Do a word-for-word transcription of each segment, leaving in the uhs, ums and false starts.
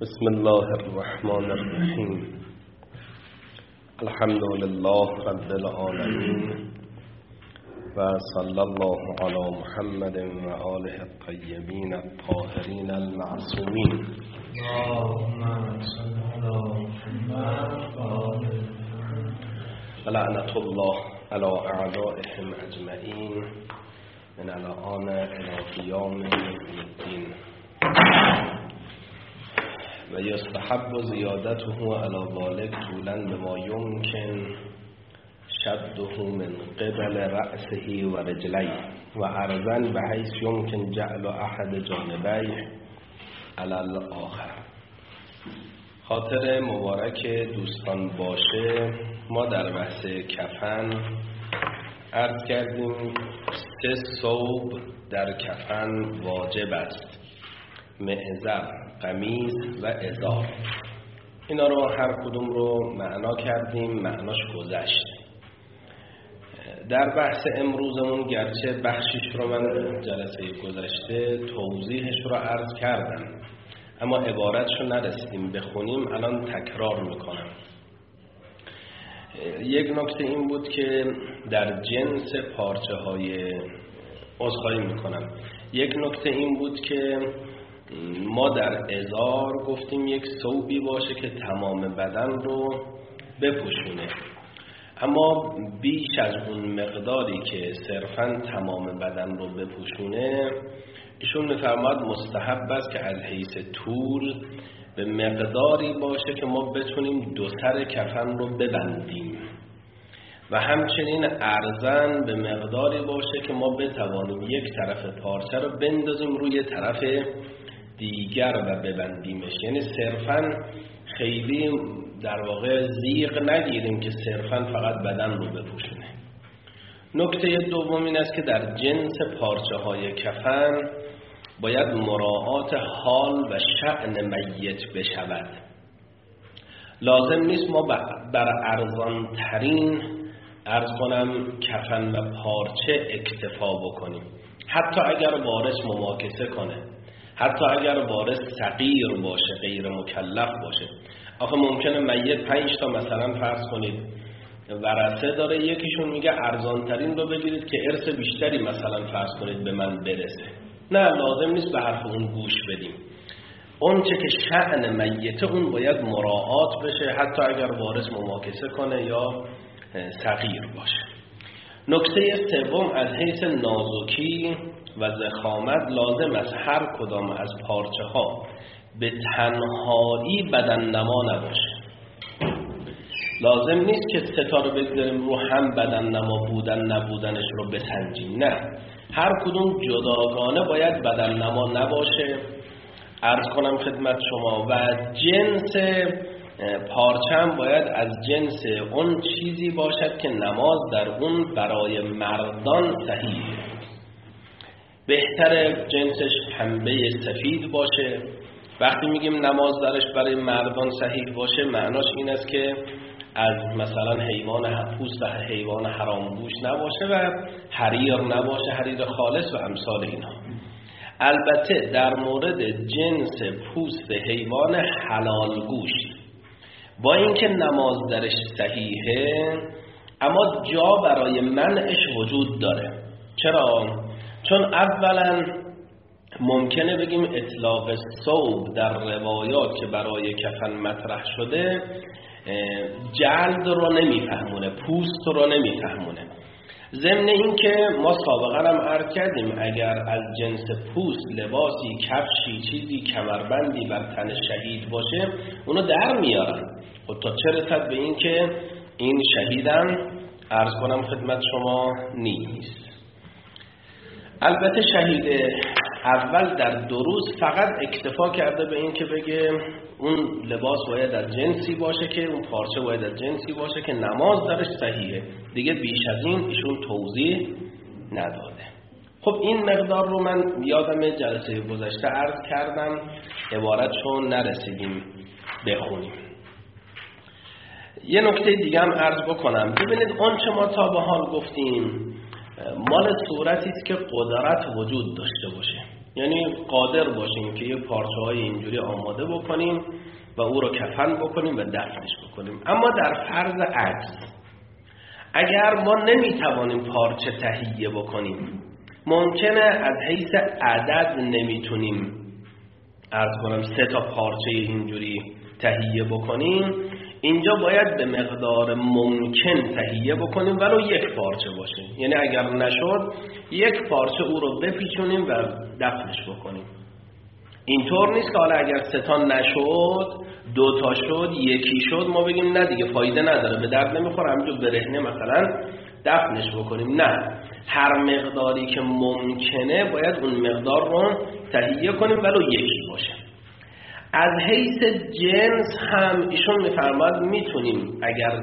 بسم الله الرحمن الرحیم. الحمد لله رب العالمین و صلی الله علی محمد و آله الطیبین الطاهرین المعصومین. اللهم صل علی محمد و آل محمد. و لعنت الله علی اعدائهم اجمعین من الان الی قیام الدین. و یستحب زیادته علی ذلک طولا بما یمکن شده من قبل رأسه و رجلیه و عرضا بحیث یمکن جعل احد جانبیه علی الاخر. خاطر مبارک دوستان باشه، ما در بحث کفن عرض کردیم سه ثوب در کفن واجب است: معزر، قمیص و ازار. اینا رو هر کدوم رو معنا کردیم، معناش گذشت. در بحث امروزمون گرچه بخشش رو من جلسه گذشته توضیحش رو عرض کردم، اما عبارتش رو نرسیدیم بخونیم، الان تکرار میکنم. یک نکته این بود که در جنس پارچه های عذرخواهی میکنم یک نکته این بود که ما در ازار گفتیم یک ثوبی باشه که تمام بدن رو بپوشونه، اما بیش از اون مقداری که صرفاً تمام بدن رو بپوشونه ایشون میفرماد مستحب است که از حیث طول به مقداری باشه که ما بتونیم دو سر کفن رو ببندیم و همچنین عرضاً به مقداری باشه که ما بتوانیم یک طرف پارچه رو بندازیم روی طرف دیگر و ببندیمش، یعنی صرفاً خیلی در واقع زیغ نگیریم که صرفاً فقط بدن رو بپوشونه. نکته دوم این است که در جنس پارچه های کفن باید مراعات حال و شأن میت بشود. لازم نیست ما بر ارزان ترین عرض کنم کفن و پارچه اکتفا بکنیم، حتی اگر وارث مماکسه کنه، حتی اگر وارث صغیر باشه، غیر مکلف باشه. آخه ممکنه میت پنج تا مثلا فرض کنید ورثه داره، یکیشون میگه ارزان ترین رو بگیرید که ارث بیشتری مثلا فرض کنید به من برسه. نه، لازم نیست به حرف اون گوش بدیم. اون چه که شأن میت اون باید مراعات بشه، حتی اگر وارث مماکسه کنه یا صغیر باشه. نکته سوم، از حیث نازکی و ضخامت لازم است هر کدام از پارچه ها به تنهایی بدن نما نباشه. لازم نیست که ستا رو بگذاریم رو هم بدن نما بودن نبودنش رو بسنجیم، نه، هر کدوم جداگانه باید بدن نما نباشه. عرض کنم خدمت شما و جنس پارچه هم باید از جنس اون چیزی باشد که نماز در اون برای مردان صحیحه. بهتر جنسش پنبه سفید باشه. وقتی میگیم نماز درش برای مردان صحیح باشه، معناش این است که از مثلا حیوان پوست و حیوان حرامگوش نباشه و حریر نباشه، حریر خالص و امثال اینها. البته در مورد جنس پوست حیوان حلال گوش با اینکه نماز درش صحیحه، اما جا برای منعش وجود داره. چرا؟ چون اولا ممکنه بگیم اطلاق ثوب در روایات که برای کفن مطرح شده جلد رو نمیفهمونه، پوست رو نمیفهمونه. ضمن این که ما سابقا هم عرض کردیم اگر از جنس پوست لباسی، کفشی، چیزی، کمربندی بر تن شهید باشه اونو در میارن. خب تا چه رسد به این که این شهیدم عرض کنم خدمت شما نیست. البته شهید اول در دو روز فقط اکتفا کرده به این که بگه اون لباس باید از جنسی باشه که اون پارچه باید از جنسی باشه که نماز درش صحیحه. دیگه بیش از این ایشون توضیح نداده. خب این مقدار رو من یادم جلسه گذشته عرض کردم، عبارتشون نرسیدیم بخونیم. یه نکته دیگه هم عرض بکنم. ببینید اون چه ما تا به حال گفتیم مال صورتی است که قدرت وجود داشته باشه. یعنی قادر باشیم که یه پارچه های اینجوری آماده بکنیم و او رو کفن بکنیم و دفنش بکنیم. اما در فرض عجز، اگر ما نمیتوانیم پارچه تهیه بکنیم، ممکنه از حیث عدد نمیتونیم عرض کنم سه تا پارچه اینجوری تهیه بکنیم، اینجا باید به مقدار ممکن تهیه بکنیم ولو یک پارچه باشه. یعنی اگر نشد یک پارچه او رو بپیچونیم و دفنش بکنیم. اینطور نیست که حالا اگر سه تا نشد، دو تا شد، یکی شد، ما بگیم نه دیگه فایده نداره، به درد نمیخوره، همینجور برهنه مثلا دفنش بکنیم. نه، هر مقداری که ممکنه باید اون مقدار رو تهیه کنیم ولو یکی باشه. از حیث جنس هم ایشون میفرماد میتونیم اگر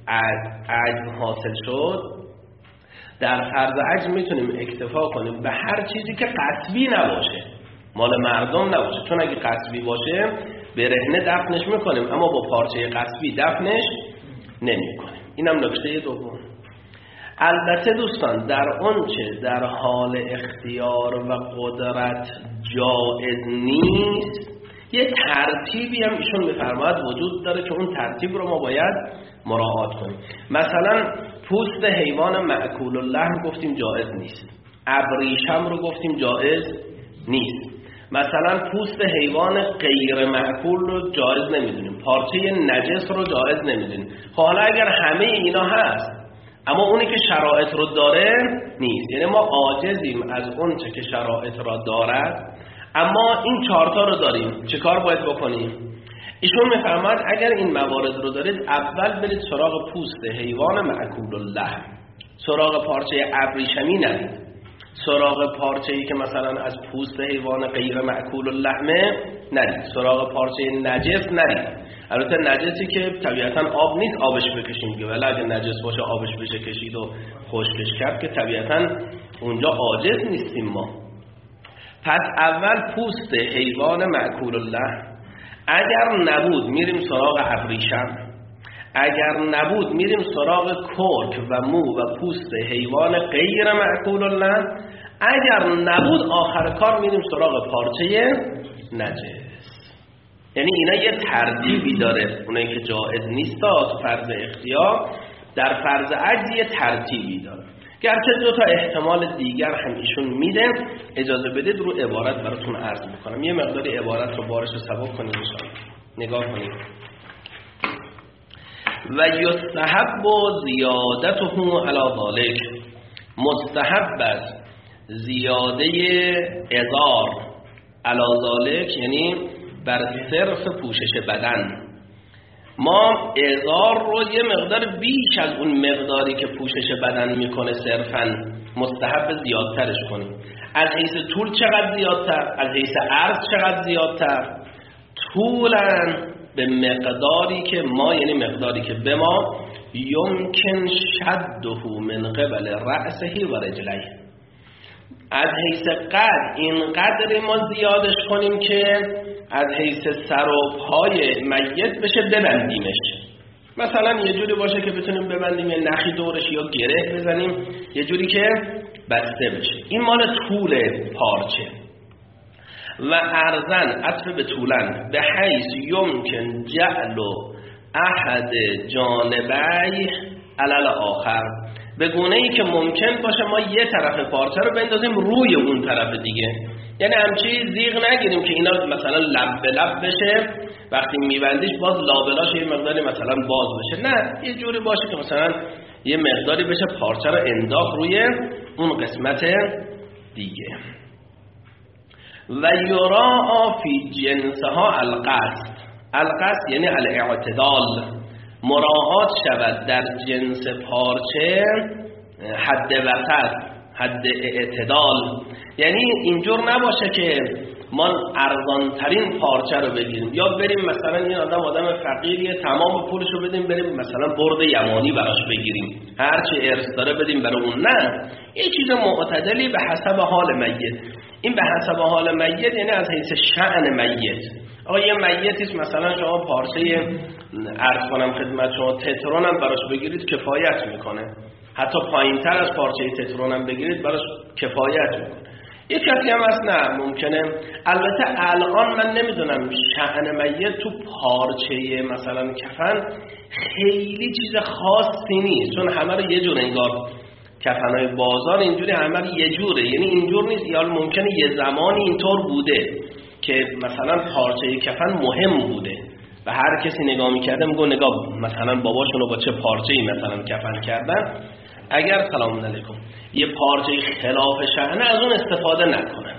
عجز حاصل شد، در فرض عجز میتونیم اکتفا کنیم به هر چیزی که قصبی نباشه، مال مردم نباشه. چون اگه قصبی باشه برهنه دفنش میکنیم، اما با پارچه قصبی دفنش نمیکنیم. اینم نکته دوم. البته دوستان در آنچه در حال اختیار و قدرت جایز نیست، یه ترتیبی هم ایشون میفرماید وجود داره که اون ترتیب رو ما باید مراعات کنیم. مثلا پوست حیوان مأکول اللحم گفتیم جایز نیست، ابریشم رو گفتیم جایز نیست. مثلا پوست حیوان غیر مأکول رو جایز نمیدونیم، پارچه نجس رو جایز نمیدونیم. حالا اگر همه اینا هست اما اونی که شرایط رو داره نیست، یعنی ما عاجزیم از اون چه که شرایط را دارد، اما این چهارتا رو داریم، چه کار باید بکنیم؟ ایشون میفرماید اگر این موارد رو دارید، اول برید سراغ پوست حیوان مأکول اللحم، سراغ پارچه ابریشمی نرید، سراغ پارچه‌ای که مثلا از پوست حیوان غیر مأکول اللحمه نرید، سراغ پارچه نجس نرید. البته نجسی که طبیعتا آب نیست آبش بکشیم دیگه، ولی اگه نجس باشه آبش بشه کشید و خشکش کرد که طبیعتا اونجا عاجز نیستیم ما. پس اول پوست حیوان مأکول اللحم، اگر نبود میریم سراغ ابریشم، اگر نبود میریم سراغ کرک و مو و پوست حیوان غیر مأکول اللحم، اگر نبود آخر کار میریم سراغ پارچه نجس. یعنی اینا یه ترتیبی داره، اونایی که جایز نیست تا فرض اختیار، در فرض عجز یه ترتیبی داره. گرچه دو تا احتمال دیگر هم ایشون میده، اجازه بدید رو عبارت براتون عرض میکنم. یه مقداری عبارت رو بارش رو سبک کنید انشاءالله. نگاه کنید. و یستحب زیادته علی ذلک، مستحب است زیاده ازار علی ذلک، یعنی بر صرف پوشش بدن. ما ازار رو یه مقدار بیش از اون مقداری که پوشش بدن میکنه صرفاً مستحب زیادترش کنیم. از حیث طول چقدر زیادتر، از حیث عرض چقدر زیادتر. طولاً به مقداری که ما، یعنی مقداری که به ما یمکن شده من قبل رأسه و رجلیه، از حیث قدر این قدر ما زیادش کنیم که از حیث سر و پای میت بشه ببندیمش. مثلا یه جوری باشه که بتونیم ببندیم، یه نخی دورش یا گره بزنیم، یه جوری که بسته بشه. این مال طول پارچه. و عرضن عطف به طولن به حیث یمکن جعل احد جانبی علل آخر، به گونه ای که ممکن باشه ما یه طرف پارچه رو بندازیم روی اون طرف دیگه. یعنی همچی زیغ نگیریم که اینا مثلا لب به لب بشه، وقتی میبندیش باز لابلاش یه مقداری مثلا باز بشه. نه، یه جوری باشه که مثلا یه مقداری بشه پارچه رو انداخت روی اون قسمت دیگه. و یراعا فی جنسها القصد، القصد یعنی الاعتدال، مراعات شود در جنس پارچه حد وسط، حد اعتدال. یعنی اینجور نباشه که ما ارزانترین پارچه رو بگیریم، یا بریم مثلا این آدم آدم فقیریه تمام پولش رو بدیم بریم مثلا برد یمانی براش بگیریم، هرچی ارث داره بدیم برای اون. نه، یه چیز معتدلی به حسب حال میت. این به حسب حال میت یعنی از حیث شأن میت. آقا یه میتیست مثلا شما پارچه عرض کنم خدمت شما تترون هم براش بگیرید کفایت میکنه، حتی پایین تر از پارچه تترون هم بگیرید براش کفایت میکنه. یه کسی هم هست نه ممکنه، البته الان من نمیدونم شأن میت تو پارچه مثلا کفن خیلی چیز خاصی نیست، چون همه رو یه جور انگار کفنهای بازار اینجوری همه رو یه جوره، یعنی اینجور نیست، یا ممکنه یه زمانی اینطور بوده که مثلا پارچه کفن مهم بوده و هر کسی نگاه میکرده میگه نگاه مثلا باباشونو با چه پارچه‌ای مثلا کفن کردن. اگر سلام علیکم یه پارچه خلاف شأن از اون استفاده نکنن.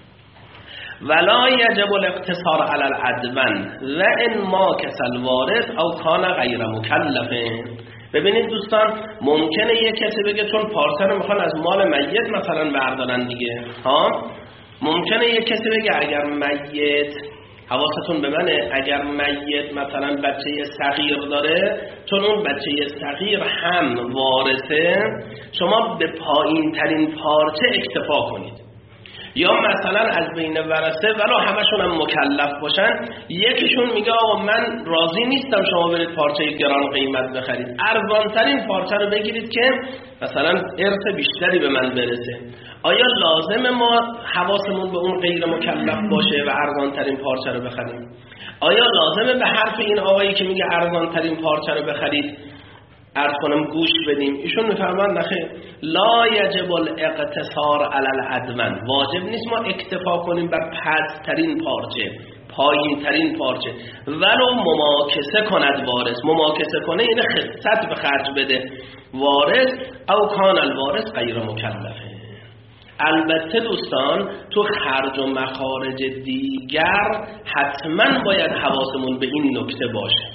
ولا یجب الاقتصار علی العدوان و ان ما کسل وارث او کان غیر مکلف. ببینید دوستان، ممکنه یه کسی بگه چون پارچه رو میخوان از مال میت مثلا بردارن دیگه ها، ممکنه یه کسی بگه اگر میت، حواستون به منه، اگر میت مثلا بچه صغیر داره، چون اون بچه صغیر هم وارثه، شما به پایین ترین پارچه اکتفا کنید. یا مثلا از بین ورثه ولو همشون هم مکلف باشن، یکیشون میگه آقا من راضی نیستم شما برید پارچه گران قیمت بخرید، ارزانترین پارچه رو بگیرید که مثلا ارث بیشتری به من برسه. آیا لازم ما حواسمون به اون غیر مکلف باشه و ارزانترین پارچه رو بخریم؟ آیا لازمه به حرف این آقایی که میگه ارزانترین پارچه رو بخرید عرض کنم گوش بدیم؟ ایشون میفرمان نخیر، لا یجب الاقتصار علی العدوان، واجب نیست ما اکتفا کنیم بر پسترین پارچه، پایین ترین پارچه، ولو مماکسه کند وارث، مماکسه کنه یعنی خصت به خرج بده وارث، او کان الوارث غیر مکلفه. البته دوستان تو خرج و مخارج دیگر حتما باید حواسمون به این نکته باشه.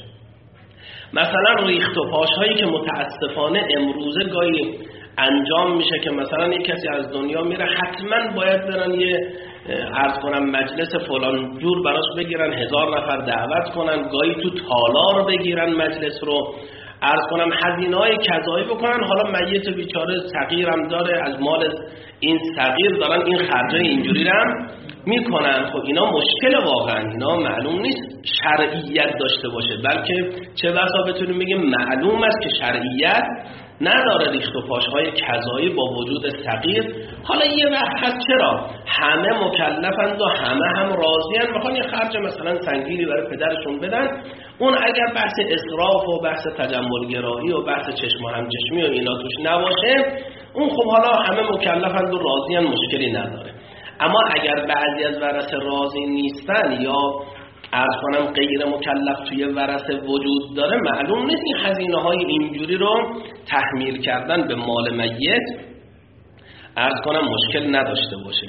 مثلا ریخت و پاش هایی که متاسفانه امروزه گاهی انجام میشه که مثلا یک کسی از دنیا میره، حتما باید برن یه عرض کنم مجلس فلان جور براش بگیرن، هزار نفر دعوت کنن، گاهی تو تالار بگیرن مجلس رو، عرض کنم هزینه‌های کذایی بکنن، حالا میت بیچاره صغیرم داره، از مال این صغیر دارن این خرجای اینجوری هم میکنن. خب اینا مشکل، واقعا اینا معلوم نیست شرعیت داشته باشه، بلکه چه بسا بتونیم بگیم معلوم است که شرعیت نداره ریخت و پاشهای کذایی با وجود صغیر. حالا یه وقت هست چرا همه مکلفند و همه هم راضیان میخوان یه خرج مثلا سنگینی برای پدرشون بدن، اون اگر بحث اسراف و بحث تجملگرایی و بحث چشم و همچشمی و اینا توش نباشه، اون خب حالا همه مکلفند و راضیان، مشکلی نداره. اما اگر بعضی از ورثه راضی نیستن یا عرض کنم غیر مکلف توی ورثه وجود داره، معلوم نیست این هزینه های اینجوری رو تحمیل کردن به مال میت عرض کنم مشکل نداشته باشه.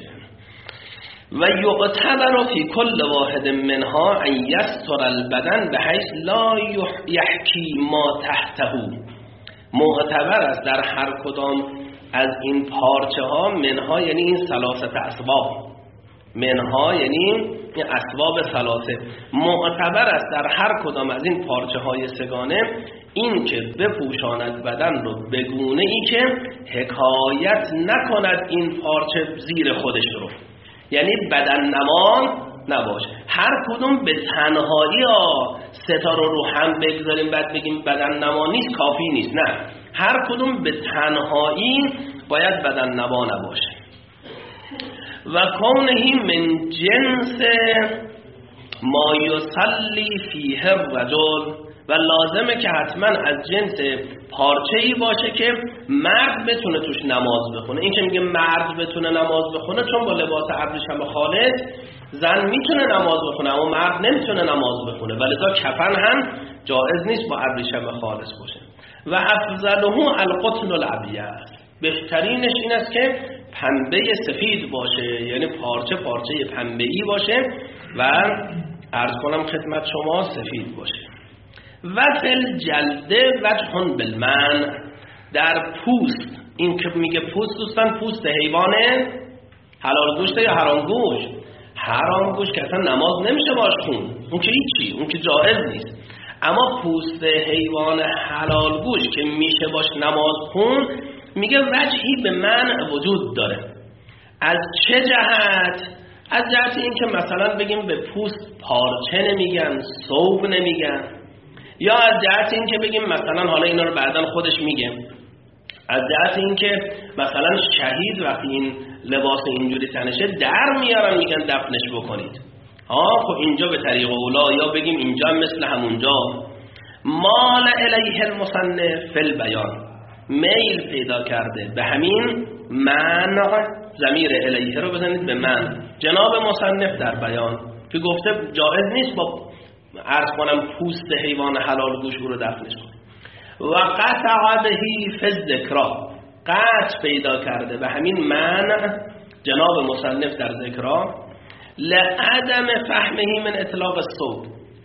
و یعتبر فی کل واحد منها ان یستر البدن بحیث لا یحکی ما تحته. معتبر است در هر کدام از این پارچه ها، منها یعنی این ثلاثه اسباب، منها یعنی این اسباب ثلاثه، معتبر است در هر کدام از این پارچه های سگانه این که بپوشاند بدن رو به گونه ای که حکایت نکند این پارچه زیر خودش رو، یعنی بدن نما نباشه. هر کدوم به تنهایی ها ستا رو رو هم بگذاریم بعد بگیم بدن نما نیست، کافی نیست، نه، هر کدوم به تنهایی باید بدن نما نباشه. و کونهی من جنس ما یصلی فیه الرجل، و لازمه که حتما از جنس پارچه‌ای باشه که مرد بتونه توش نماز بخونه. این که میگه مرد بتونه نماز بخونه چون با لباس ابریشم خالص زن میتونه نماز بخونه اما مرد نمیتونه نماز بخونه، ولذا کفن هم جایز نیست با ابریشم خالص باشه. و افضله القطن الابیض، بهترینش این است که پنبه سفید باشه، یعنی پارچه پارچه پنبه‌ای باشه و عرض کنم خدمت شما سفید باشه. و فل جلده وجهن بالمن، در پوست، این که میگه پوست دوستان پوست حیوانه حلال گوشت یا حرام گوشت؟ حرام گوشت که اصلا نماز نمیشه باش خون، اون که هیچی، اون که جائز نیست. اما پوست حیوان حلال گوشت که میشه باش نماز خون، میگه وجهی به من وجود داره. از چه جهت؟ از جهت این که مثلا بگیم به پوست پارچه نمیگن، ثوب نمیگن، یا از جهت این که بگیم مثلا حالا اینا رو بعداً خودش میگه، از جهت این که مثلا شهید وقتی این لباس اینجوری تنشه در میارن میگن دفنش بکنید. ها خب اینجا به طریق اولا، یا بگیم اینجا مثل همونجا. مال الیه المصنف فی البیان، میل پیدا کرده به همین منع، ضمیر الیه رو بزنید به من، جناب مصنف در بیان که گفته جایز نیست با عرض کنم پوست حیوان حلال گوش رو دفنش کنه. و قطع بهی فی الذکرا، قطع پیدا کرده به همین منع جناب مصنف در ذکرا، لعدم فهمه من اطلاق الثوب،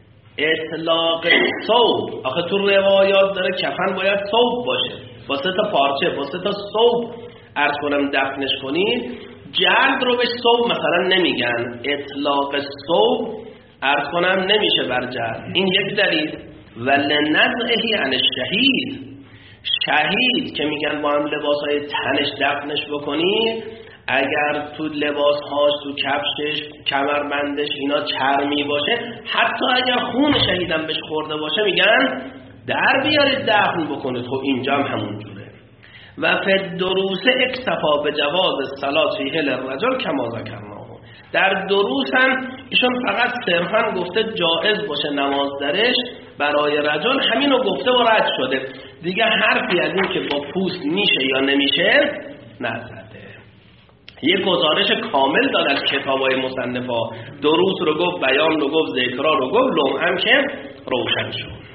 اطلاق ثوب. آخه تو روایات داره کفن باید ثوب باشه، با سه تا پارچه، با سه تا ثوب عرض کنم دفنش کنید. جلد رو به ثوب مثلا نمیگن، اطلاق ثوب عرض کنم نمیشه بر جلد. این یک دلیل. ولنزعه عن الشهید، شهید که میگن با هم لباسای تنش دفنش بکنی، اگر تو لباسهاش، تو کفشش، کمربندش اینا چرمی باشه، حتی اگر خون شهیدم بهش خورده باشه میگن در بیارید دفن بکنید. خب اینجا هم همون جوره. و فی الدروس اکتفا به جواز الصلاة فیه للرجل کما ذکرناه، در دروس هم ایشون فقط صرفا گفته جایز باشه نماز درش برای رجل، همینو گفته و رد شده دیگه. حرفی از این که با پوست میشه یا نمیشه نزده. یک گزارش کامل داد از کتابای مصنفا، دروس رو گفت، بیان رو گفت، ذکرا رو گفت، لمعم که روشن شد.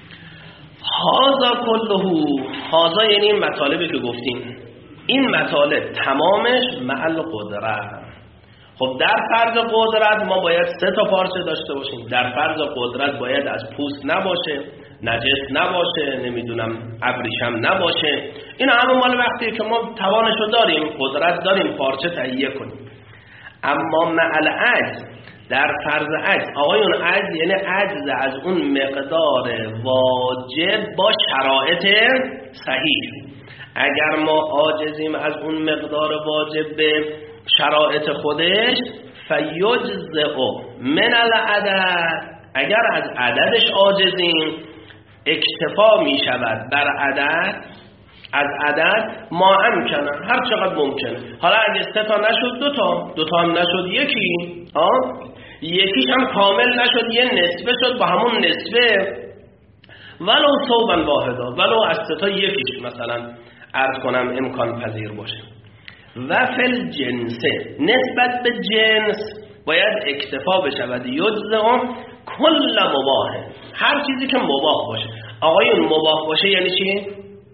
هازا کلهو، هازا یعنی این مطالبی که گفتیم، این مطالب تمامش معل قدرت. خب در فرض قدرت ما باید سه تا پارچه داشته باشیم. در فرض قدرت باید از پوست نباشه، نجس نباشه، نمیدونم ابریشم نباشه. این همه مال وقتیه که ما توانشو داریم، قدرت داریم پارچه تهیه کنیم. اما معل عجز، در فرض عجز، آقایون عجز یعنی عجز از اون مقدار واجب با شرایط صحیح. اگر ما عاجزیم از اون مقدار واجب به شرایط خودش، فیجزئ من العدد، اگر از عددش عاجزیم اکتفا می شود بر عدد، از عدد ما امکنه، هر چقدر ممکنه. حالا اگه سه تا نشد دو تا، دو تا هم نشد یکی، ها یکیش هم کامل نشد یه نصفه شد، با همون نصفه ولو ثوبا واحدا، ولو از سه تا یکیش مثلا عرض کنم امکان پذیر باشه. و فل جنسه، نسبت به جنس باید اکتفا بشود یجزئ کل مباح، هر چیزی که مباح باشه. آقایون مباح باشه یعنی چی؟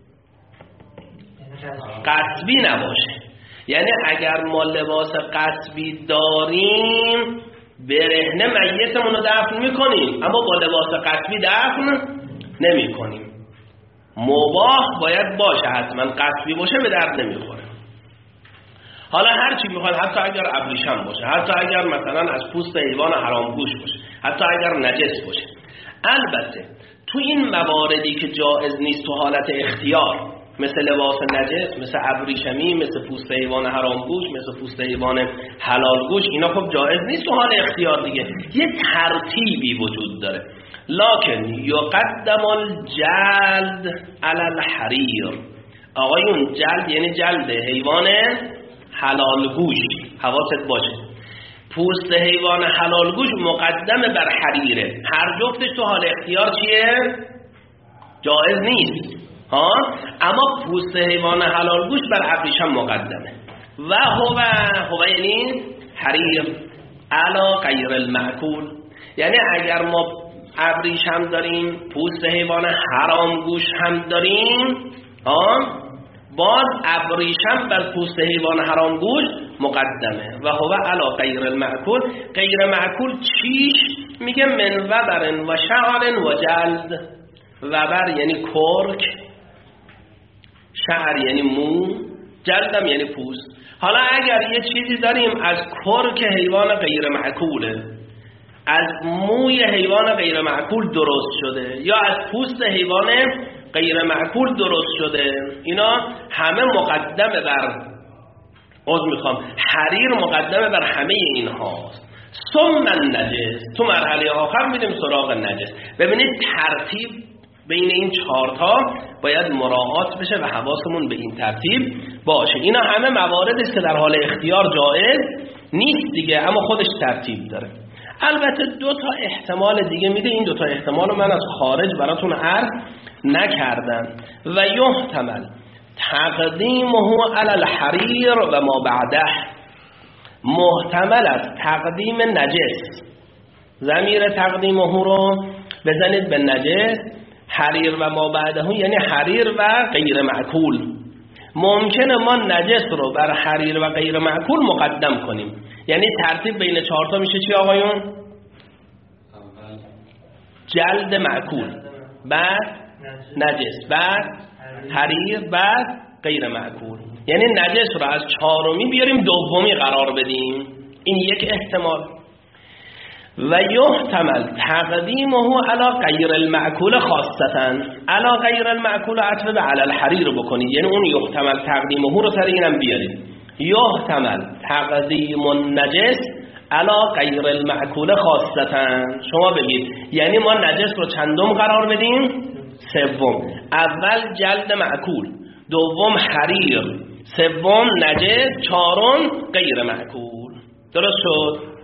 غصبی نباشه. یعنی اگر ما لباس غصبی داریم برهنه میتمون رو دفن میکنیم، اما با لباس غصبی دفن نمی کنیم. مباح باید باشه، حتما غصبی باشه به درد نمیخوره. حالا هر چی میخواد، حتی اگر ابریشم باشه، حتی اگر مثلا از پوست حیوان حرام گوش باشه، حتی اگر نجس باشه. البته تو این مواردی که جایز نیست تو حالت اختیار، مثل لباس نجس، مثل ابریشمی، مثل پوست حیوان حرام گوش، مثل پوست حیوان حلال گوش، اینا خب جایز نیست تو حال اختیار دیگه. یه ترتیبی وجود داره. لکن یقدم الجلد علی الحریر، آقایون جلد یعنی جلد حیوان حلال گوش، حواست باشه. پوست حیوان حلال گوش مقدم بر حریره. هر جفتش تو حال اختیار چیه؟ جایز نیست ها. اما پوست حیوان حلال گوش بر ابریشم مقدمه. و هو هو یعنی حریر علا غیر المأکول، یعنی اگر ما ابریشم داریم، پوست حیوان حرام گوش هم داریم، ها باز ابریشم بر پوست حیوان حرام گوش مقدمه. و هو علا غیر المأکول، غیر معکول چیش؟ میگه من وبر و شعر و جلد. وبر یعنی کرک، شعر یعنی مو، جلدم یعنی پوست. حالا اگر یه چیزی داریم از کرک حیوان غیر معکوله، از موی حیوان غیر معکول درست شده، یا از پوست حیوان غیر معکول درست شده، اینا همه مقدمه بر عضو میخوام حریر مقدمه بر همه اینهاست. ثم النجس، تو مرحله آخر میدیم سراغ نجس. ببینید ترتیب بین این چهارتا باید مراعات بشه و حواسمون به این ترتیب باشه. اینا همه مواردی است که در حال اختیار جایز نیست دیگه، اما خودش ترتیب داره. البته دو تا احتمال دیگه میده، این دو تا احتمال رو من از خارج براتون عرض نکردم. و یحتمل تقدیمه علی الحریر و ما بعده، محتمل است تقدیم نجس، ضمیر تقدیمه رو بزنید به نجس، حریر و ما بعده یعنی حریر و غیر معکول. ممکنه ما نجس رو بر حریر و غیر معکول مقدم کنیم، یعنی ترتیب بین چهارتا میشه چی آقایون؟ جلد معکول، بعد نجس، بعد حریر، بعد غیر معکول. یعنی نجس رو از چهارمی بیاریم دومی قرار بدیم. این یک احتمال. و یحتمل تقدیمه علی غیر المعکول خاصتا، علی غیر المعکول عطف به علی الحریر بکنید، یعنی اون یحتمل تقدیمه رو سر اینم بیارید. یحتمل تقدیم النجس علی غیر المعکول خاصتا، شما بگید یعنی ما نجس رو چندم قرار بدیم؟ سوم. اول جلد معکول، دوم حریر، سوم نجس، چهارم غیر معکول. درست شد؟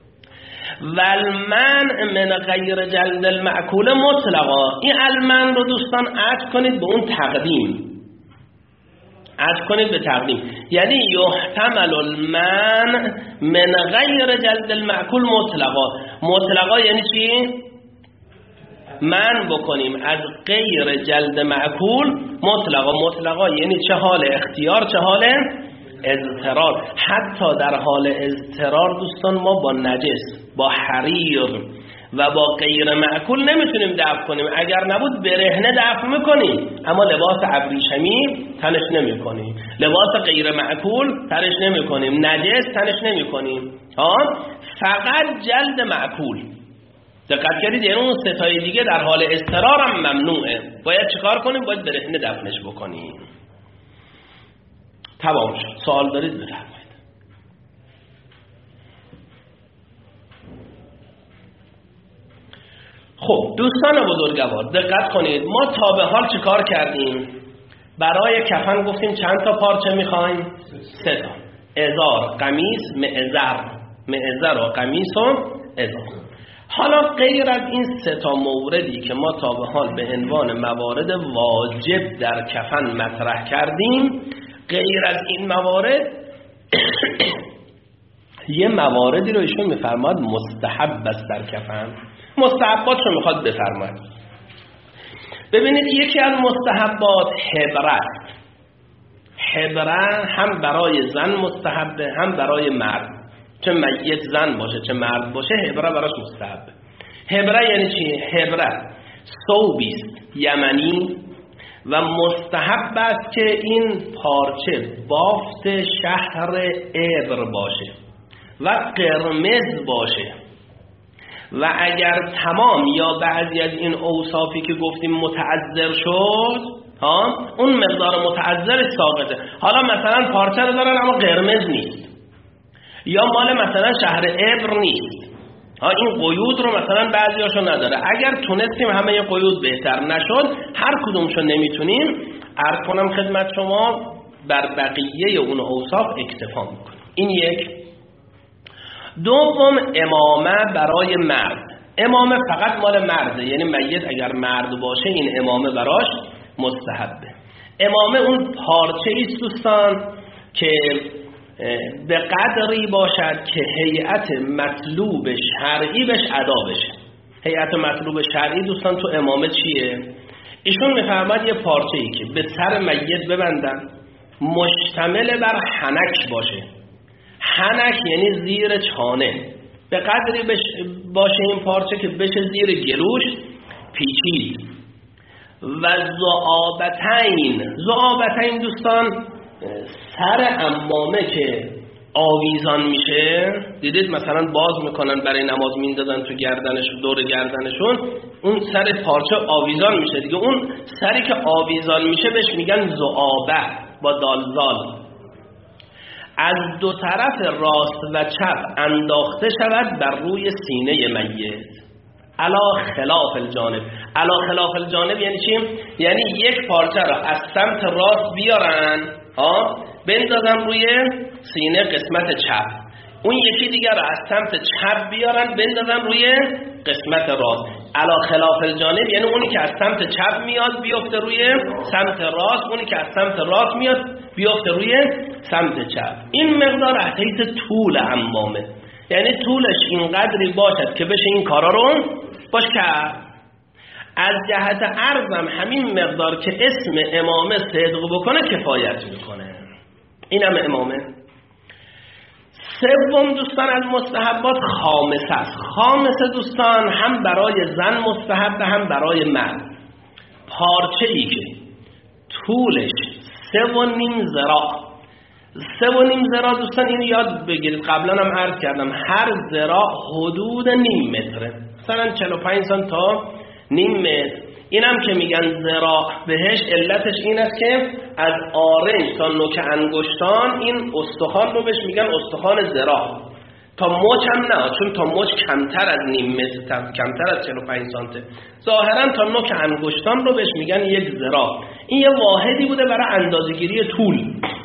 والمنع من غیر جلد المعکول مطلقا، این المنع رو دوستان عطف کنید به اون تقدیم، عطف کنید به تقدیم، یعنی یحتمل المنع من غیر جلد المعکول مطلقا. مطلقا یعنی چی؟ منع بکنیم از غیر جلد معکول مطلقا. مطلقا یعنی چه حال اختیار چه حال اضطرار. حتی در حال اضطرار دوستان ما با نجس، با حریر و با غیر معکول نمیتونیم دفع کنیم. اگر نبود برهنه دفع میکنیم، اما لباس ابریشمی تنش نمیکنیم، لباس غیر معکول تنش نمیکنیم، نجس تنش نمیکنیم. ها فقط جلد معکول. دقت کردید؟ یعنی اون ستای دیگه در حال اضطرار هم ممنوعه. باید چیکار کنیم؟ باید برهنه دفنش بکنیم. تمام شد. سوال دارید بفرمایید. خب دوستان بزرگوار دقت کنید، ما تا به حال چیکار کردیم؟ برای کفن گفتیم چند تا پارچه میخوایم؟ سه تا. ازار، قمیص، معذر. معذر و قمیص و ازار. حالا غیر از این سه تا موردی که ما تا به حال به عنوان موارد واجب در کفن مطرح کردیم، غیر از این موارد یه مواردی رو ایشون میفرماد مستحب است در کفن. مستحبات رو میخواد بفرماید. ببینید یکی از مستحبات حبره است. حبره هم برای زن مستحبه هم برای مرد، چه میت زن باشه چه مرد باشه حبره براش مستحبه. حبره یعنی چی؟ حبره ثوبی است یمنی و مستحب است که این پارچه بافت شهر عبر باشه و قرمز باشه و اگر تمام یا بعضی از این اوصافی که گفتیم متعذر شد، ها اون مقدار متعذر ساقطه. حالا مثلا پارچه رو دارن اما قرمز نیست، یا مال مثلا شهر عبر نیست، ها این قیود رو مثلا بعضیاشو نداره. اگر تونستیم همه قیود بهتر نشد، هر کدومشو نمیتونیم، عرض کنم خدمت شما بر بقیه اون اوصاف اکتفا میکنیم. این یک. دوم امامه برای مرد. امامه فقط مال مرده، یعنی میت اگر مرد باشه این امامه براش مستحبه. امامه اون پارچه ایست دوستان که به قدری باشد که هیئت مطلوب شرعی بهش ادا بشه. هیئت مطلوب شرعی دوستان تو امامه چیه؟ ایشون میفرماد یه پارچه ای که به سر میت ببندن، مشتمل بر حنک باشه. حنک یعنی زیر چانه، به قدری باشه این پارچه که بشه زیر گلوش پیچید. و ذعابتین. ذعابتین دوستان سر عمامه که آویزان میشه، دیدید مثلا باز میکنن برای نماز میندازن تو گردنش، دور گردنشون اون سر پارچه آویزان میشه دیگه. اون سری که آویزان میشه بهش میگن ذعابه با دالزال. از دو طرف راست و چپ انداخته شود بر روی سینه میت. علا خلاف الجانب. علا خلاف الجانب یعنی چی؟ یعنی یک پارچه را از سمت راست بیارن ها بندازن روی سینه قسمت چپ، اون یکی دیگر را از سمت چپ بیارن بندازن روی قسمت راست. علا خلاف الجانب یعنی اونی که از سمت چپ میاد بیفته روی سمت راست، اونی که از سمت راست میاد بیفته روی سمت چپ. این مقدار احتیط طول حمامه، یعنی طولش اینقدری باشد که بشه این کارا رو باش کرد. از جهت عرضم همین مقدار که اسم امامه صدق بکنه کفایت میکنه. اینم امامه. سوم دوستان از مستحبات خامسه است. خامسه دوستان هم برای زن مستحب هم برای مرد. پارچه‌ای که طولش سه و نیم ذراع، سه و نیم ذراع دوستان اینو یاد بگیرید، قبلا هم عرض کردم هر ذراع حدود نیم متره، مثلا چهل و پنج سانتی تا نیم متر. اینم که میگن ذراع بهش علتش این است که از آرنج تا نوک انگشتان این استخوان رو بهش میگن استخوان ذراع. تا مچ هم نه، چون تا مچ کمتر از نیم متر، کمتر از چهل و پنج سانتی. ظاهرا تا نوک انگشتان رو بهش میگن یک ذراع. این یه واحدی بوده برای اندازه‌گیری طول.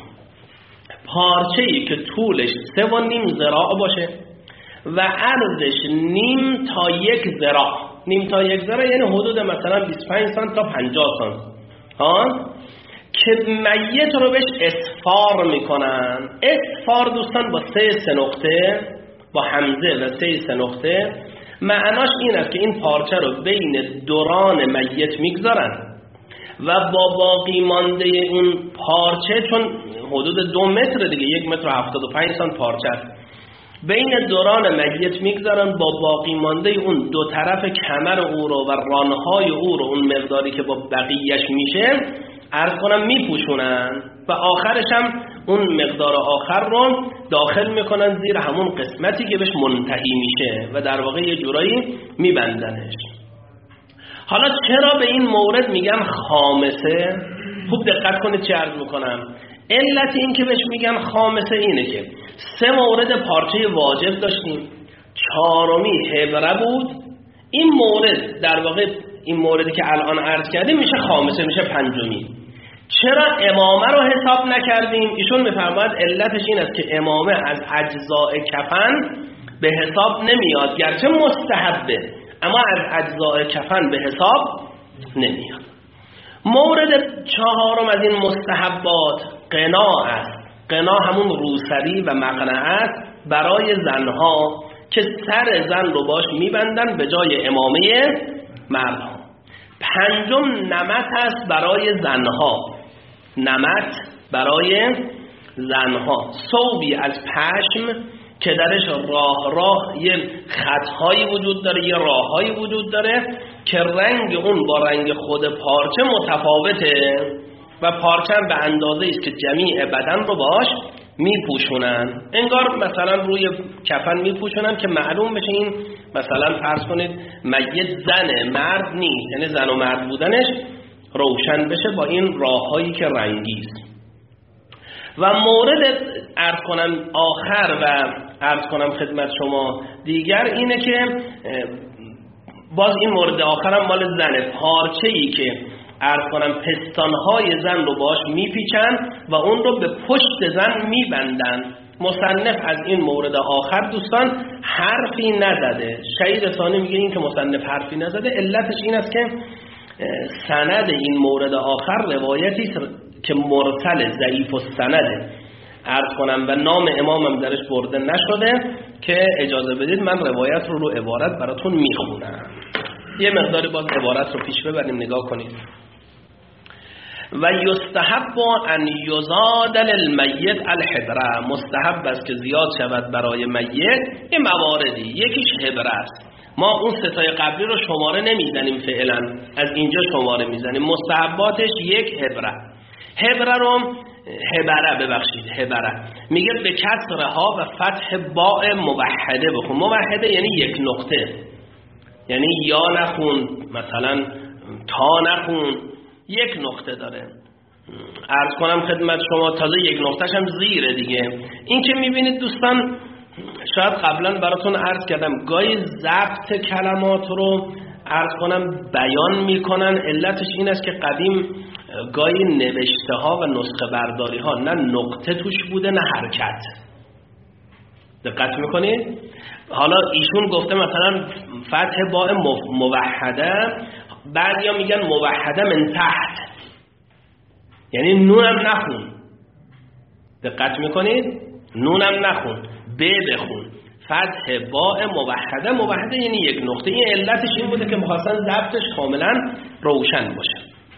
پارچه‌ای که طولش سه و نیم ذراع باشه و عرضش نیم تا یک ذراع، نیم تا یک ذراع یعنی حدود مثلا بیست و پنج سانتی تا پنجاه سانتی ها، که میت رو بهش اسفار میکنن. اسفار دوستان با سه سه نقطه، با همزه و سه سه نقطه، معناش این است که این پارچه رو بین دوران میت میگذارن و با باقی مانده اون پارچه، چون حدود دو متر دیگه، یک متر و هفتاد و پنج سانتی پارچه است، بین دوران میت میگذارن با باقی مانده اون دو طرف کمر او رو و رانهای او رو، اون مقداری که با بقیهش میشه عرض کنم میپوشونن و آخرش هم اون مقدار آخر رو داخل میکنن زیر همون قسمتی که بهش منتهی میشه و در واقع یه جورایی میبندنش. حالا چرا به این مورد میگم خامسه؟ خوب دقت کنید چه عرض میکنم. علت این که بهش میگم خامسه اینه که سه مورد پارچه واجب داشتیم، چهارمی هبره بود، این مورد در واقع این موردی که الان عرض کردیم میشه خامسه، میشه پنجمی. چرا امامه رو حساب نکردیم؟ ایشون میفرماید علتش این است که امامه از اجزاء کفن به حساب نمیاد، گرچه مستحبه اما از اجزاء کفن به حساب نمیاد. مورد چهارم از این مستحبات قنا است. قنا همون روسری و مقنعه است برای زنها که سر زن رو باش میبندن به جای امامه مردها. پنجم نمت است برای زنها. نمت برای زنها ثوبی از پشم که درش راه راه یه خطهایی وجود داره، یه راههایی وجود داره که رنگ اون با رنگ خود پارچه متفاوته و پارچه به اندازه است که جمیع بدن رو باش میپوشونن. انگار مثلا روی کفن میپوشونن که معلوم بشه این مثلا فرض کنید میت زنه، مرد نیست، یعنی زن و مرد بودنش روشن بشه با این راههایی که رنگی است. و مورد عرض کنم آخر و عرض کنم خدمت شما دیگر اینه که باز این مورد آخرم مال زنه، پارچه‌ای که عرض کنم پستانهای زن رو باش میپیچن و اون رو به پشت زن میبندن. مصنف از این مورد آخر دوستان حرفی نزده. شهید ثانی میگه این که مصنف حرفی نزده علتش این است که سند این مورد آخر روایتی که مرسل ضعیف السنده عرض کنم و نام امامم درش برده نشده که اجازه بدید من روایت رو رو عبارت براتون میخونم. یه مقداری باز عبارت رو پیش ببریم نگاه کنید. و یستحب ان یزاد للمیت الحبره، مستحب است که زیاد شود برای میت این مواردی. یکیش حبره است. ما اون ستای قبلی رو شماره نمیزنیم فعلا، از اینجا شماره میزنیم. مستحباتش یک حبره. حبره رو حبره ببخشید حبره میگه به کسر ها و فتح باء موحده بخون. موحده یعنی یک نقطه، یعنی یا نخون مثلا تا نخون، یک نقطه داره. عرض کنم خدمت شما تازه یک نقطهش هم زیره دیگه. این که میبینید دوستان شاید قبلا براتون عرض کردم گاهی ضبط کلمات رو عرض کنم بیان میکنن، علتش این است که قدیم گاهی نوشته ها و نسخه برداری ها نه نقطه توش بوده نه حرکت. دقت میکنید؟ حالا ایشون گفته مثلا فتح باء موحده، بعضیا میگن موحده من تحت، یعنی نونم نخون. دقت میکنید؟ نونم نخون، ب بخون. فتح باء موحده، موحده یعنی یک نقطه. این علتش این بوده که می‌خواستن ضبطش کاملا روشن باشه.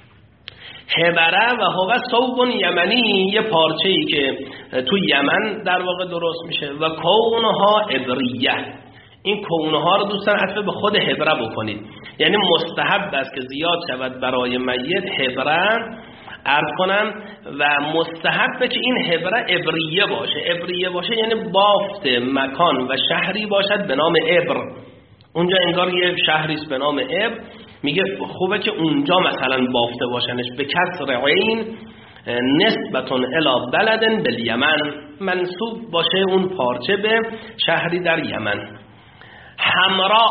هبره و هو ثوب یمنی، یه پارچه‌ای که تو یمن در واقع درست میشه. و کونها ابریه، این کونها رو دوستان عطف به خود هبره بکنید، یعنی مستحب است که زیاد شود برای میت هبره عرض کنم، و مستحبه که این هبره ابریه باشه. ابریه باشه یعنی بافت مکان و شهری باشد به نام ابر. اونجا انگار یه شهریست به نام ابر، میگه خوبه که اونجا مثلا بافته باشنش. به کسر عین نسبتون الی بلدن بالیمن، منسوب باشه اون پارچه به شهری در یمن. حمراء،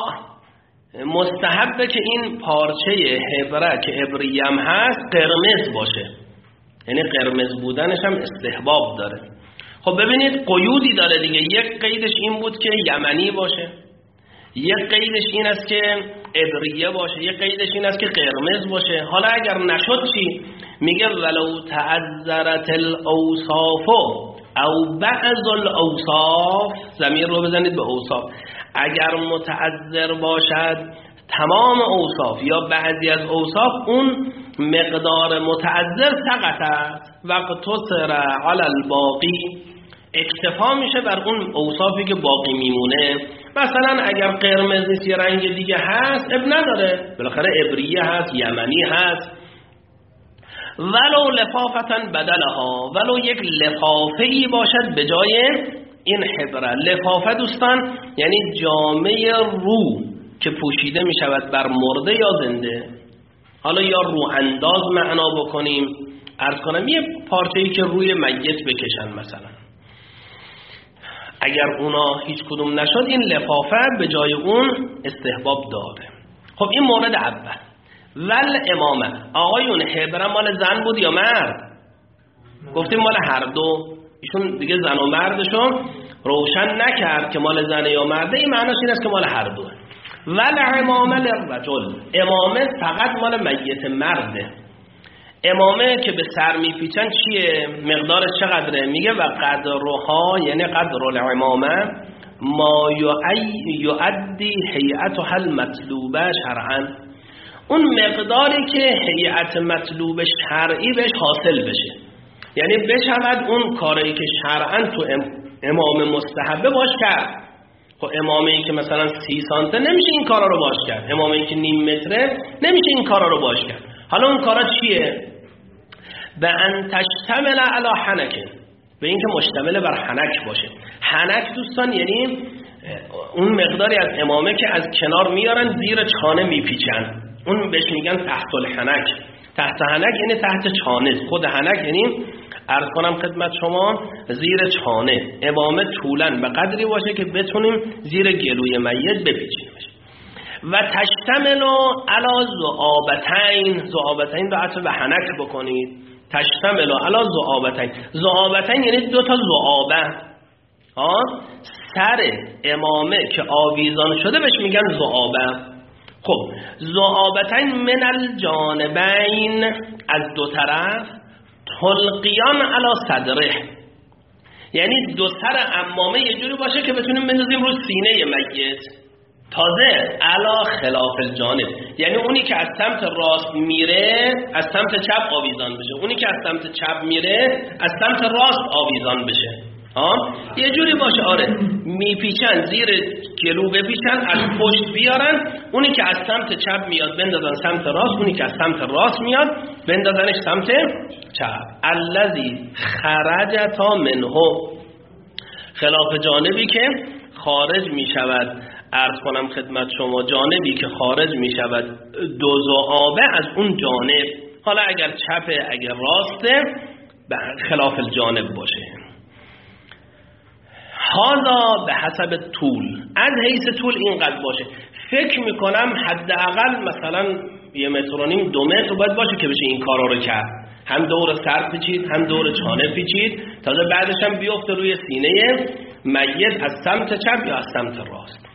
مستحبه که این پارچه هبره که ابریم هست قرمز باشه، یعنی قرمز بودنش هم استحباب داره. خب ببینید قیودی داره دیگه. یک قیدش این بود که یمنی باشه، یک قیدش این است که ابریه باشه، یک قیدش این است که قرمز باشه. حالا اگر نشد چی؟ میگه ولو تعذرت الاوصاف او بعض الاوصاف، ضمیر رو بزنید به اوصاف، اگر متعذر باشد تمام اوصاف یا بعضی از اوصاف، اون مقدار متعذر سقط است وقت تصر علی الباقی، اکتفا میشه بر اون اوصافی که باقی میمونه. مثلا اگر قرمز نیست یه رنگ دیگه هست اب نداره، بالاخره ابریه هست، یمنی هست. ولو لفافتن بدلها، ولو یک لفافه‌ای باشد به جای این حبره. لفافه دوستان یعنی جامعه رو که پوشیده می شود بر مرده یا زنده. حالا یا رو انداز معنا بکنیم، عرض کنم یه پارچه‌ای که روی میت بکشن مثلا. اگر اونا هیچ کدوم نشد این لفافه به جای اون استحباب داره. خب این مورد اول. ول امامه، آقایون حبره مال زن بود یا مرد؟ گفتیم مال هر دو. ایشون دیگه زن و مردشون روشن نکرد که مال زن یا مرده. این معناش این است که مال هر دو. ول امامه للرجل، امامه فقط مال میت مرده. امامه که به سر میپیچن چیه؟ مقدارش چقدره؟ میگه و قدرها، یعنی قدر الامامه ما یؤدی هیئتها المطلوبه شرعا، اون مقداری که هیئت مطلوب شرعی بهش حاصل بشه، یعنی بشود اون کاری که شرعا تو امام مستحبه باش کرد. خب امامی که مثلا سی سانته نمیشه این کارا رو باش کرد، امامی که نیم متره نمیشه این کارا رو باش کرد. حالا اون کارا چیه؟ به ان تشتمل علی حنک، به اینکه مشتمل بر حنک باشه. حنک دوستان یعنی اون مقداری از امامه که از کنار میارن زیر چانه میپیچن، اون بهش میگن تحت الحنک. تحت حنک یعنی تحت چانه، خود حنک یعنی عرض کنم خدمت شما زیر چانه. امامه طولن به قدری باشه که بتونیم زیر گلوی میت بپیچیمش. و تشتمل علی ذؤابتین، ذؤابتین رو عطف به حنک بکنید. تشتمل علی ذؤابتین، ذؤابتین یعنی دو تا ذؤابه، ها سر امامه که آویزان شده بهش میگن ذؤابه. خب ذؤابتین من الجانبین، از دو طرف، تلقیان علی صدره، یعنی دو سر عمامه یه جوری باشه که بتونیم بندازیم رو سینه میت. تازه علی خلاف الجانب، یعنی اونی که از سمت راست میره از سمت چپ آویزان بشه، اونی که از سمت چپ میره از سمت راست آویزان بشه. ها یه جوری باشه. آره میپیچن زیر گلو بپیچن، از پشت بیارن، اونی که از سمت چپ میاد بندازن سمت راست، اونی که از سمت راست میاد بندازنش سمت چپ. الذی خرجتا منه، خلاف جانبی که خارج میشود. عرض کنم خدمت شما جانبی که خارج میشود دو ذؤابه از اون جانب، حالا اگر چپه اگر راسته خلاف الجانب باشه. هذا به حسب طول، از حیث طول اینقدر باشه. فکر میکنم حداقل مثلا یه متر و نیم دو متر باید باشه که بشه این کارا رو کرد، هم دور سر پیچید هم دور چانه پیچید، تازه بعدش هم بیفته روی سینه میت از سمت چپ یا از سمت راست.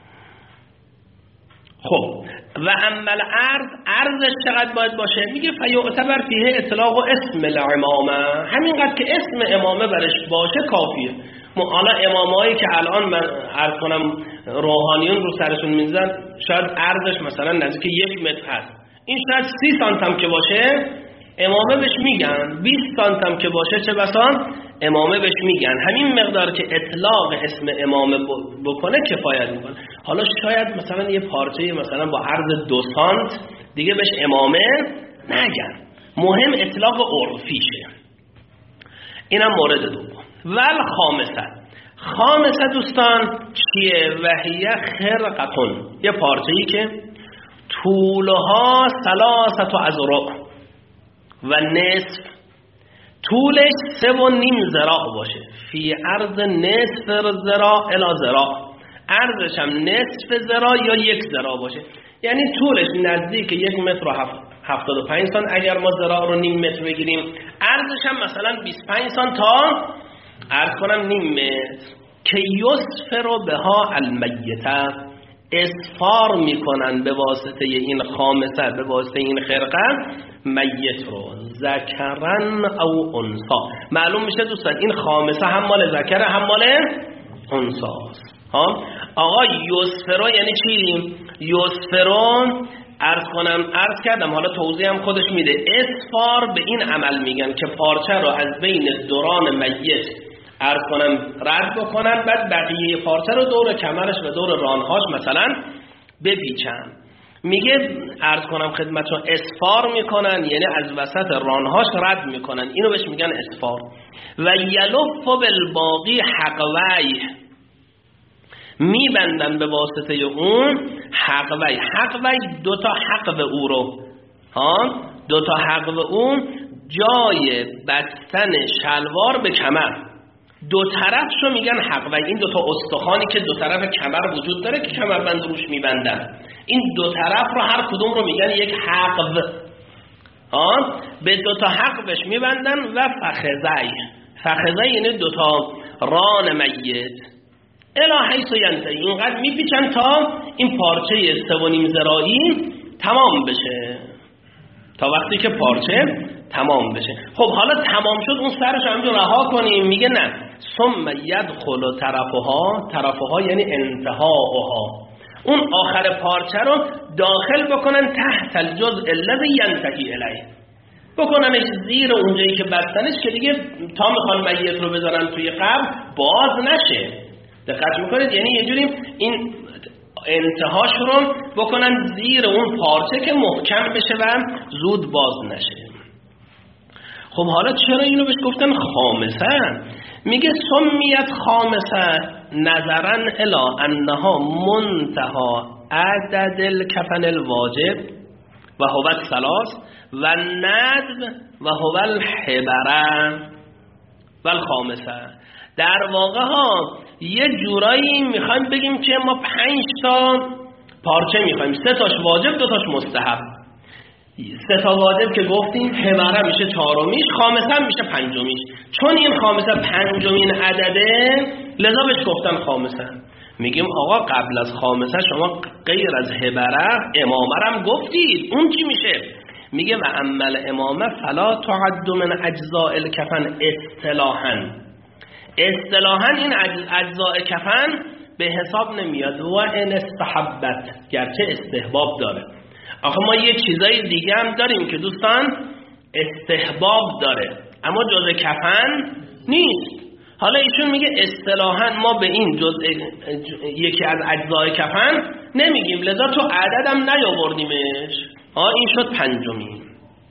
خب و عمل عرض، عرضش چقدر باید باشه؟ میگه فیعتبر فیه اطلاق و اسم الامامه، همینقدر که اسم امامه برش باشه کافیه. حالا امامایی که الان من عرض کنم روحانیون رو سرشون میزن شاید عرضش مثلا نزدیک یک متر هست، این شاید سی سانتم که باشه امامه بهش میگن، بیست سانتم که باشه چه بسا امامه بهش میگن. همین مقدار که اطلاق اسم امامه بکنه کفایت میکنه. حالا شاید مثلا یه پارچه مثلا با عرض دو سانت دیگه بهش امامه نگن، مهم اطلاق عرفیشه. اینم مورد دوم. ول خامسه، خامسه دوستان چیه؟ وحیه خرقتون، یه پارچه‌ای که طولها ثلاثه اذرع و نصف، طولش سه و نیم ذراع باشه، فی عرض نصف ذراع الی ذراع، عرضش هم نصف ذراع یا یک ذراع باشه، یعنی طولش نزدیک یک متر و هفتاد و پنج سانت اگر ما ذراع رو نیم متر بگیریم، عرضش هم مثلا بیست و پنج سانت تا عرض کنم نیم متر. که یسفر بها المیته، اسفار میکنن به واسطه این خامسه، به واسطه این خرقه میت رو، ذکرن او انثا. معلوم میشه دوستان این خامسه هم مال ذکره هم مال انثاست. ها آقا یسفرو یعنی چی؟ یسفرو عرض کنم عرض کردم، حالا توضیح هم خودش میده. اسفار به این عمل میگن که پارچه رو از بین دوران میت عرض کنم رد بکنن، بعد بقیه پارچه رو دور کمرش و دور رانهاش مثلا بپیچن. میگه عرض کنم خدمتتون اسفار میکنن یعنی از وسط رانهاش رد میکنن، اینو بهش میگن اسفار. و یلف بالباقی حقوی، میبندن به واسطه اون حقوی. حقوی دو تا حقو او رو، ها دو تا حقو اون جای بستن شلوار به کمر، دو طرفشو میگن حقوی. این دو تا استخوانی که دو طرف کمر وجود داره که کمربند روش میبندن، این دو طرف رو هر کدوم رو میگن یک حقو. ها به دو تا حقوش میبندن. و فخذی، فخذی یعنی دو تا ران میت، الی حیث ینتهی، اینقدر میپیچن تا این پارچه سه و نیم ذراعی تمام بشه، تا وقتی که پارچه تمام بشه. خب حالا تمام شد اون سرش همینجور رها کنیم؟ میگه نه، ثم یدخل طرفها، طرفها یعنی انتهاها، اون آخر پارچه رو داخل بکنن تحت الجزء الذی ینتهی الیه، بکننش زیر اونجایی که بستنش که دیگه تا میخوان میت رو بذارن توی قبر باز نشه. دقت میکنید؟ یعنی یه جوری این انتهاش رو بکنن زیر اون پارچه که محکم بشه و زود باز نشه. خب حالا چرا اینو بهش گفتن خامسه؟ میگه سمیت خامسه نظرا الی انها منتها عدد الکفن الواجب و هو الثلاث و الندب و هو الحبره و الخامسه. در واقع ها یه جورایی میخوایم بگیم که ما پنج تا پارچه میخوایم، سه تاش واجب دو تاش مستحب. سه تا واجب که گفتیم، حبره میشه چهارمیش، خامسه هم میشه پنجمیش. چون این خامسه پنجمین عدده لذا بهش گفتن خامسه. میگیم آقا قبل از خامسه شما غیر از حبره امامه هم گفتید، اون چی میشه؟ میگه و عمل امامه فلا تعد من اجزاء الکفن اصطلاحاً. اصطلاحاً این اجزاء کفن به حساب نمیاد. و ان استحبت، گرچه استحباب داره. آخه ما یه چیزای دیگه هم داریم که دوستان استحباب داره اما جزء کفن نیست. حالا ایشون میگه اصطلاحاً ما به این جزء یکی از اجزای کفن نمیگیم، لذا تو عددم نیاوردیمش. ها این شد پنجمی.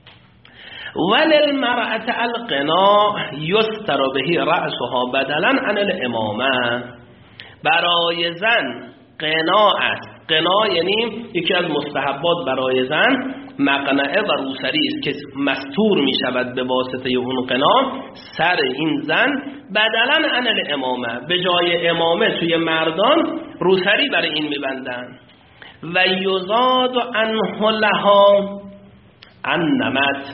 وللمرأة القناع یستر به رأسها بدلا عن الامامه. برای زن قناع است. قناع یعنی یکی از مستحبات برای زن مقنعه و روسری است که مستور می شود به واسطه اون قنا، سر این زن بدلا عن الامامه، به جای امامه توی مردان روسری برای این میبندن. و یزاد عنه لها النمت.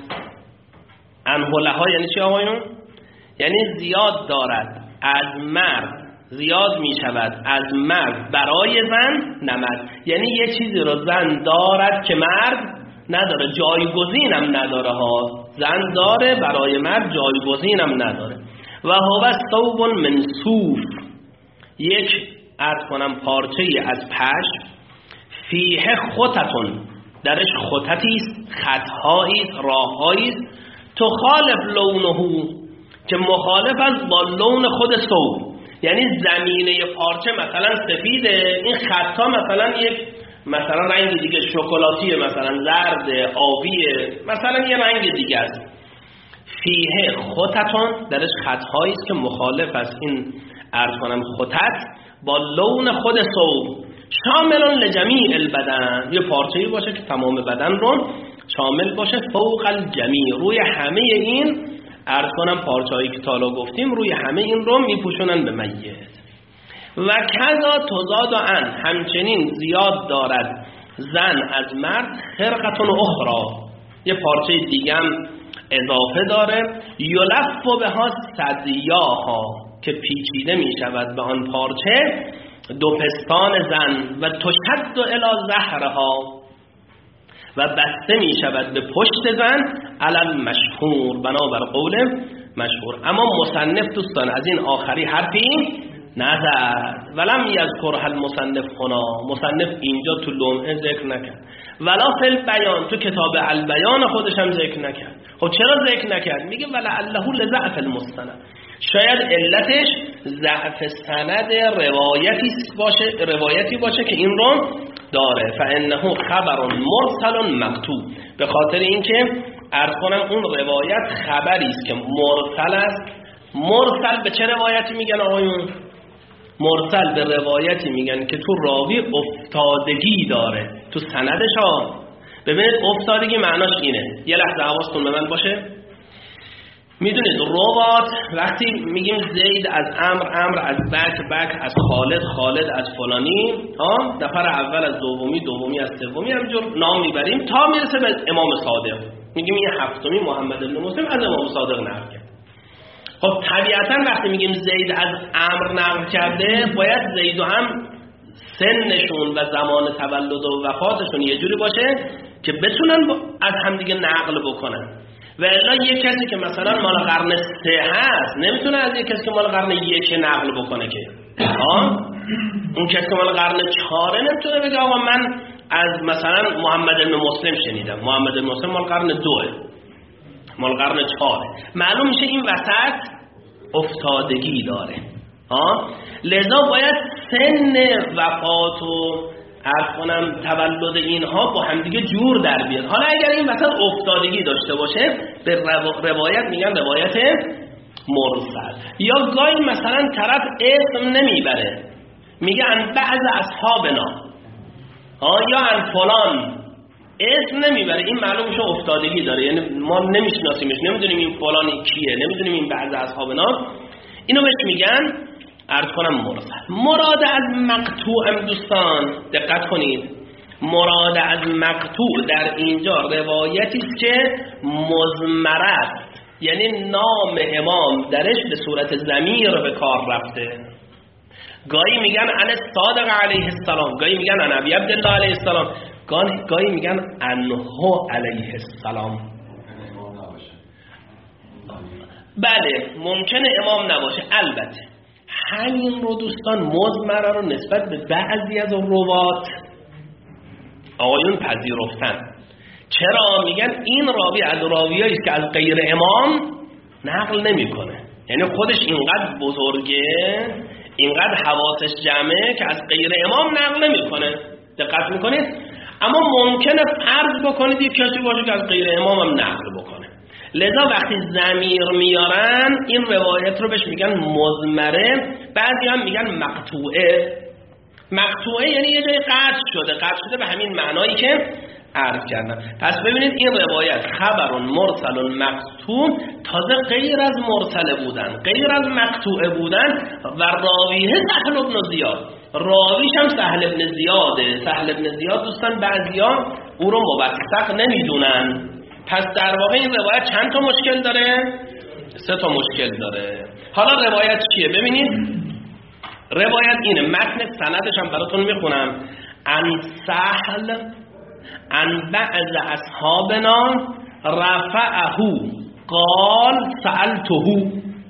عنه لها یعنی چی آقایون؟ یعنی زیاد دارد از مرد، زیاد می شود از مرد برای زن نمت، یعنی یه چیزی رو زن دارد که مرد نداره، جایگزینم نداره ها، زن داره برای مرد جایگزینم نداره. و هو ثوب من صوف، یک عرض کنم پارچه از پشم، فیه خطتون، درش خطتی است، خطهایی است، راههایی است، تخالف لونه، که مخالف است با لون خود ثوب، یعنی زمینه پارچه مثلا سفیده، این خطا مثلا یک مثلا رنگ دیگه شکلاتیه، مثلا زرد، آبیه، مثلا یه رنگ دیگه است. فیه خطتون، درش خطهایی است که مخالف است این عرض کنم خطت با لون خود ثوب، شامل لجمیع البدن، یه پارچه‌ای باشه که تمام بدن رو شامل باشه، فوق الجمیع، روی همه این عرض کنم پارچه‌ای که تالا گفتیم روی همه این رو میپوشونن به میت. و کذا تزاد عن، همچنین زیاد دارد زن از مرد خرقتون اخرى، یه پارچه دیگه هم اضافه داره، یلف بها صدیاها، که پیچیده می شود به آن پارچه دو پستان زن، و تشد الی ظهرها، و بسته می شود به پشت زن، علل مشهور، بنابر قول مشهور. اما مصنف دوستان از این آخری حرفی نزد، ولم یذکرها المصنف هنا، مصنف اینجا تو لمعه ذکر نکرد، ولا فی البیان، تو کتاب البیان خودش هم ذکر نکرد. خب چرا ذکر نکرد؟ میگه ولعله لضعف المستند، شاید علتش ضعف سند روایتی باشه، روایتی باشه که این رو داره، فانه خبر مرسل مقطوع، به خاطر اینکه عرض کنم اون روایت خبری است که مرسل است. مرسل به چه روایتی میگن آقایون؟ مرسل به روایتی میگن که تو راوی افتادگی داره تو سندش ها. ببینید افتادگی معناش اینه، یه لحظه حواستون به من باشه. میدونید روات وقتی میگیم زید از امر، امر از بک، بک از خالد، خالد از فلانی، ها نفر اول از دومی، دومی از سومی، همینجور نام میبریم تا میرسه به امام صادق، میگیم این هفتمی محمد بن مسلم از امام صادق نقل کرد. خب طبیعتا وقتی میگیم زید از امر نقل کرده، باید زید و هم سنشون و زمان تولد و وفاتشون یه جوری باشه که بتونن از همدیگه نقل بکنن. و الا یک کسی که مثلا مال قرن سه هست نمیتونه از یک کسی که مال قرن یک نقل بکنه که ها، اون کسی که مال قرن چهاره نمیتونه بگه آقا من از مثلا محمد بن مسلم شنیدم، محمد بن مسلم مال قرن دوه، مال قرن چهاره، معلوم میشه این وسط افتادگی داره ها. لذا باید سن وفات و عرض کنم تولد اینها با همدیگه جور در بیاد. حالا اگر این وسط افتادگی داشته باشه به روایت میگن روایت مرسل. یا گاهی مثلا طرف اسم نمیبره، میگه ان بعض اصحابنا ها یا ان فلان، اسم نمیبره، این معلوم میشه افتادگی داره، یعنی ما نمیشناسیمش، نمیدونیم این فلانی کیه، نمیدونیم این بعض اصحابنا، اینو بهش میگن عرض کنم مرسل. مراد از مقطوع دوستان دقت کنید، مراد از مقطوع در اینجا روایتی است که مضمر است، یعنی نام امام درش به صورت ضمیر به کار رفته. گاهی میگن ان صادق علیه السلام، گاهی میگن ان ابی عبدالله علیه السلام، گاهی میگن انه علیه السلام. بله ممکنه امام نباشه. البته همین رو دوستان مضمره رو نسبت به بعضی از روات آقایون پذیرفتن. چرا؟ میگن این راوی از راویایی است که از غیر امام نقل نمیکنه، یعنی خودش اینقدر بزرگه، اینقدر حواسش جمعه که از غیر امام نقل نمیکنه. دقت میکنید؟ اما ممکنه فرض بکنید یک کسی باشه که از غیر امام هم نقل بکنه. لذا وقتی ضمیر میارن این روایت رو بهش میگن مضمره، بعضی هم میگن مقطوعه. مقطوعه یعنی یه جای قطع شده، قطع شده به همین معنایی که عرض کردم. پس ببینید این روایت خبر مرسل مقطوع، تازه غیر از مرسل بودن، غیر از مقطوع بودن و راویه سهل بن زیاد، راویش هم سهل بن زیاده. سهل بن زیاد دوستان بعضیا او رو موثق نمیدونن. پس در واقع این روایت چند تا مشکل داره؟ سه تا مشکل داره. حالا روایت چیه؟ ببینید روایت اینه، متن سندش هم براتون میخونم. عن سهل عن بعض اصحابنا رفعه قال سألته.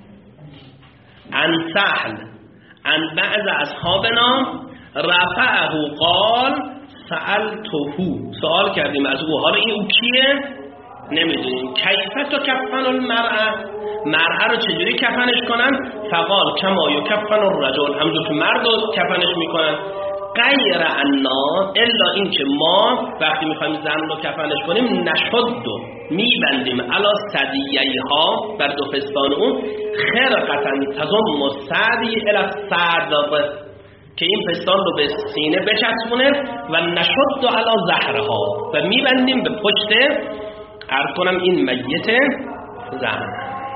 عن سهل عن بعض اصحابنا رفعه قال سألته، سوال کردیم از او. حالا این او کیه؟ نمیدونیم. کیف تو کفن المرأه، مرأه رو چجوری کفنش کنن؟ فقال کما یکفن الرجل، همونجور که مرد رو کفنش میکنن. غیر انا، الا این که ما وقتی میخوایم زن رو کفنش کنیم نشد و میبندیم علا صدیعی ها، بر دو پستان اون، خرقتا تضم الصدی الی الصدر، که این پستان رو به سینه بچسبونه، و نشد علا ظهرها، و میبندیم به پشت عرض کنم این میت زن.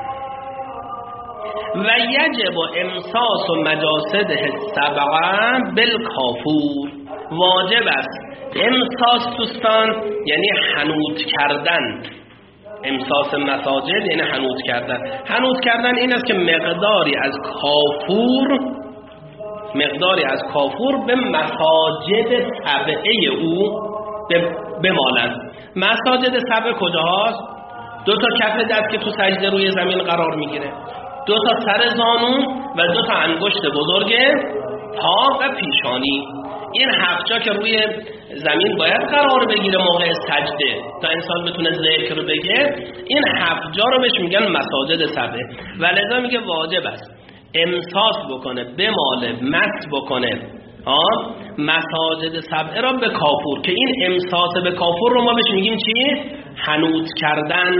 و یجب امساس و مجاسده سبعه بالکافور، واجب است امساس دوستان یعنی حنوط کردن. امساس مساجد یعنی حنوط کردن. حنوط کردن این است که مقداری از کافور مقداری از کافور به مساجد سبعه او بمالد. مساجد سبعه کجاست؟ دو تا کف دست که تو سجده روی زمین قرار میگیره، دو تا سر زانو و دو تا انگشت بزرگ پا و پیشانی. این هفت جا که روی زمین باید قرار بگیره موقع سجده تا انسان بتونه ذکر بگه، این هفت جا رو بهش میگن مساجد سبعه. و لذا میگه واجب است امساس بکنه، بماله، مس بکنه آه مساجد سبعه را به کافور، که این امساس به کافور رو ما بهش میگیم چی؟ حنوط کردن.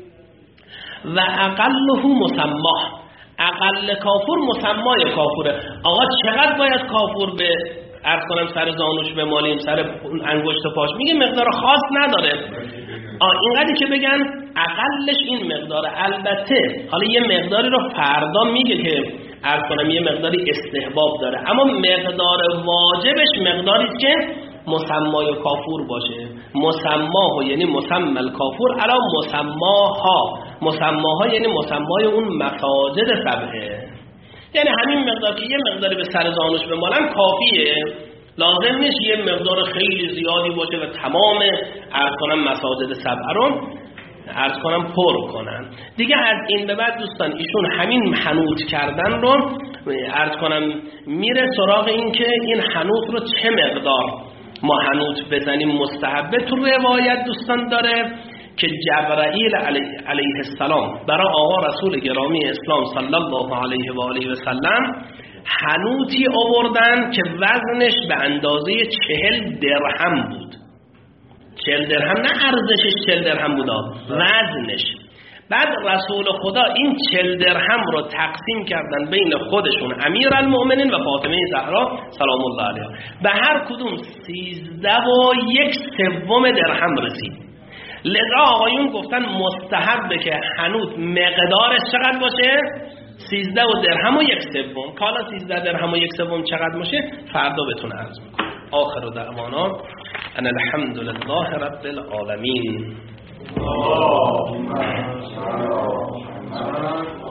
و اقله مسماه، اقل کافور مسمای کافوره. آقا چقدر باید کافور به عرض کنم سر زانوش بمالیم، سر انگشت پاش؟ میگه مقدار خاص نداره. آ اینقدری که بگن اقلش این مقداره. البته حالا یه مقداری رو فردا میگه که عرض کنم یه مقداری استحباب داره، اما مقدار واجبش مقداری که مسمای کافور باشه. مسماه یعنی مسمى الکافور علا مسماها، مسماها یعنی مسمای اون مساجد سبعه، یعنی همین مقدار که یه مقداری به سر زانوش بمالن کافیه. لازم نیست یه مقدار خیلی زیادی باشه و تمام عرض کنم مساجد سبعه رو عرض کنم پر کنن. دیگه از این به بعد دوستان ایشون همین حنوط کردن رو عرض کنم میره سراغ این که این حنوط رو چه مقدار ما حنوط بزنیم مستحبه. تو روایت دوستان داره که جبرائیل علیه, علیه السلام برای آقا رسول گرامی اسلام صلی الله علیه و آله و سلم حنوطی آوردن که وزنش به اندازه چهل درهم بود. چهل درهم نه ارزشش چهل درهم بود، وزنش. بعد رسول خدا این چهل درهم رو تقسیم کردن بین خودشون، امیرالمؤمنین و فاطمه زهرا سلام الله علیها. به هر کدوم سیزده و یک سوم درهم رسید. لذا آقایون گفتن مستحبه که حنوط مقدارش چقدر باشه؟ سیزده و درهم و یک سوم. کالا سیزده درهم و یک سوم چقدر باشه؟ فردا بهتون عرض میکنم. آخر دعوانا ان الحمد لله رب العالمین.